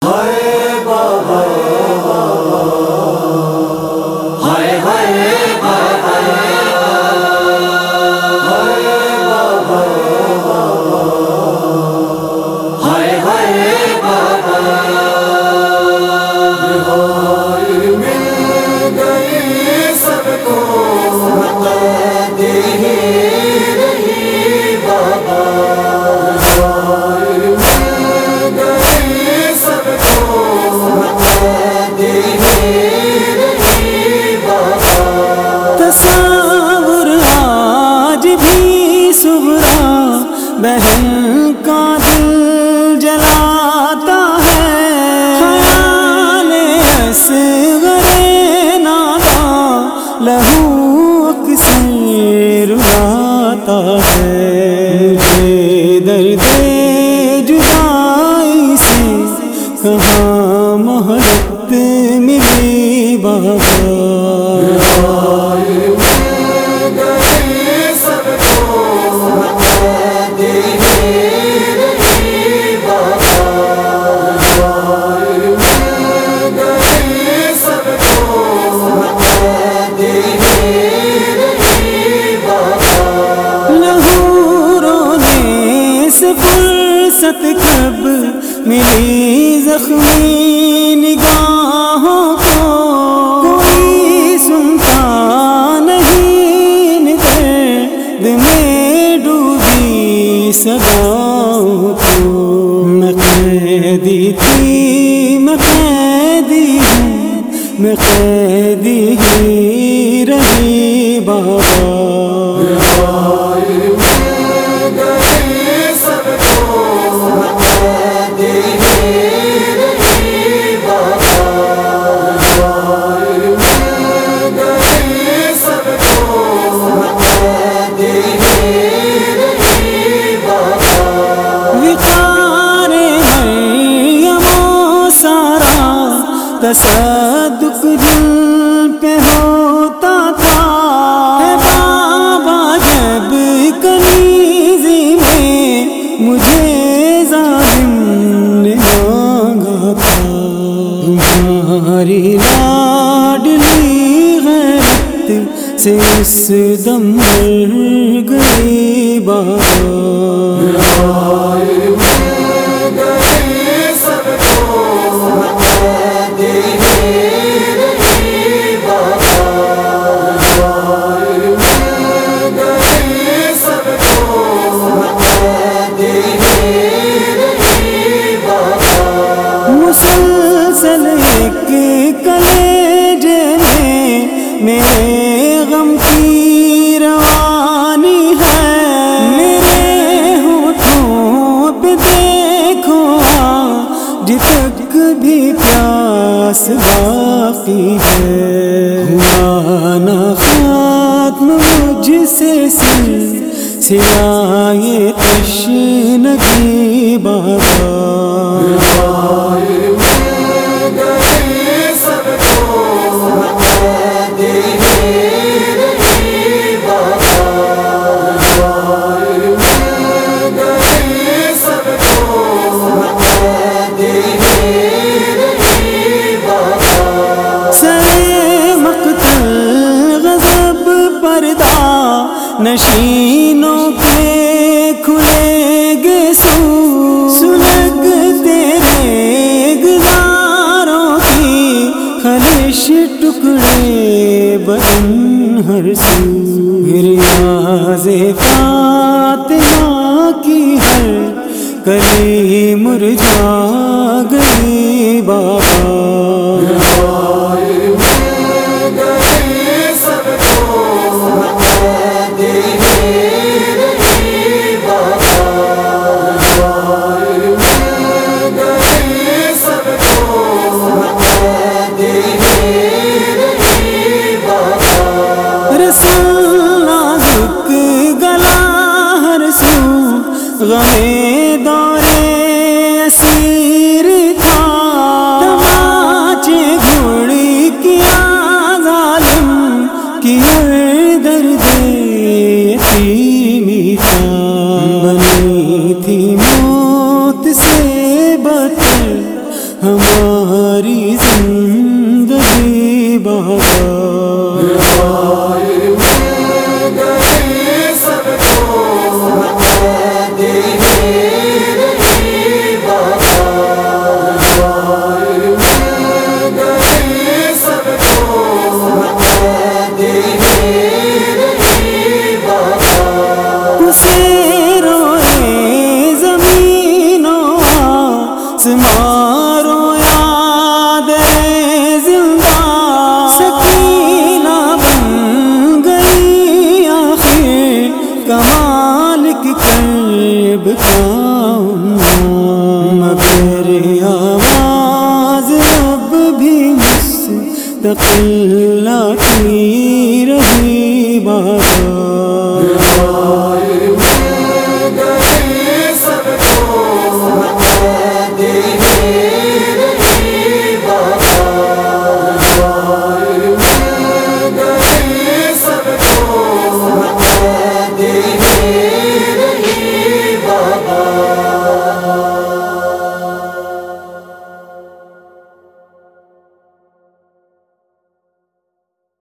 تصور آج بھی صبح بہن کا دل جلاتا ہے، خیال اصغر نانا لہو اکثر رلاتا ہے، مجھے درد جدائی سے کہاں مہلت ملی بابا، فرصت کب ملی زخمی نگاہوں کو، کوئی سنتا نہیں درد میں ڈوبی صداؤں کو، میں قیدی تھی میں قیدی ہوں میں قیدی ہی رہی بابا، تصدق دل پہ ہوتا تھا، بابا جب کنیزی میں مجھے ظالم نے مانگا تھا، تمہاری لاڈلی غیرت سے اس دم مر گئی بابا، مسلسل ایک کلیجے میں میرے غم کی روانی ہے، میرے ہونٹوں پہ دیکھو آج تک بھی پیاس باقی ہے، ہوا نہ ختم مجھ سے سلسلہ تشنگی بابا، نشینوں کے کھلے گے سلگتے گزاروں کی خلش ٹکڑے بدن ہر سو، ریاض فاطمہ کی ہر کلی مرجھا گئی بابا، نازک گلا ہر سو غمِ دورِ اسیر تھا، ہماری زندگی بابا تمہارو یاد ہے زندہ سکینہ بن گئی آخر کمالک قلب کا مگر آواز اب بھی مستقل آتی